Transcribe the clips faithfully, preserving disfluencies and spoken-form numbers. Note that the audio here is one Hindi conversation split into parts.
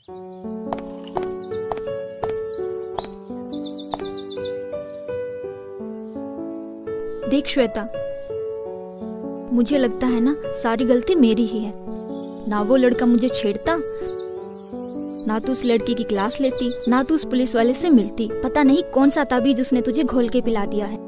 देख श्वेता, मुझे लगता है ना सारी गलती मेरी ही है। ना वो लड़का मुझे छेड़ता, ना तू उस लड़की की क्लास लेती, ना तू उस पुलिस वाले से मिलती। पता नहीं कौन सा ताबीज उसने तुझे घोल के पिला दिया है।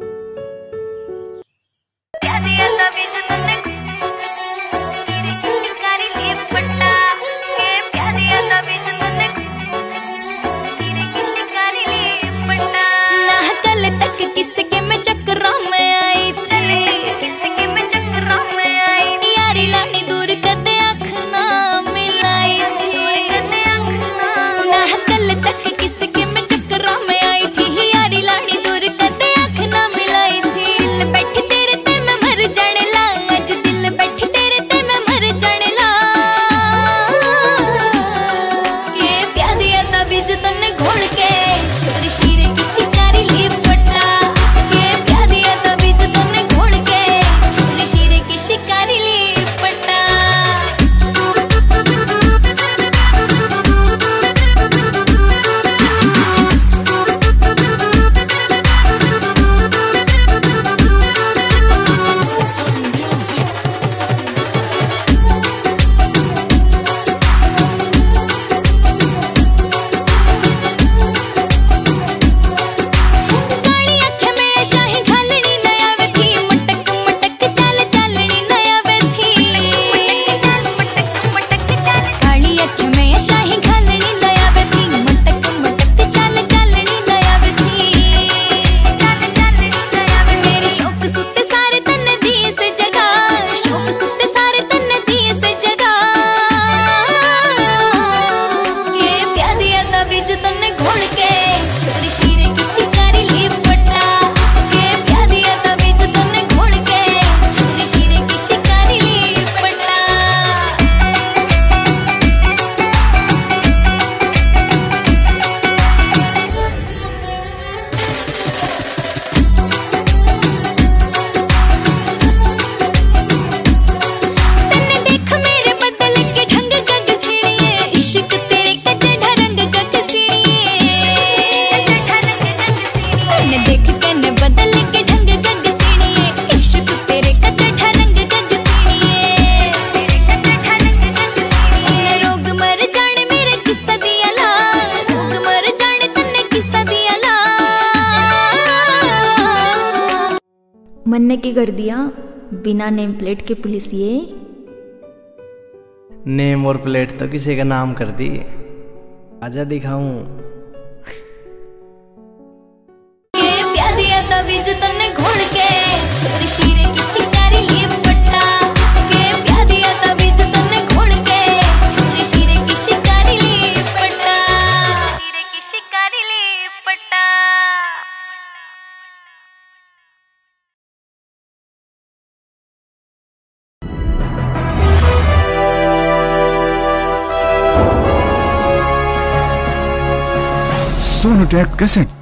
मन ने की कर दिया बिना नेम प्लेट के पुलिस। ये नेम और प्लेट तो किसी का नाम कर दी। आजा दिखाऊं सोनू टैग कैसेट।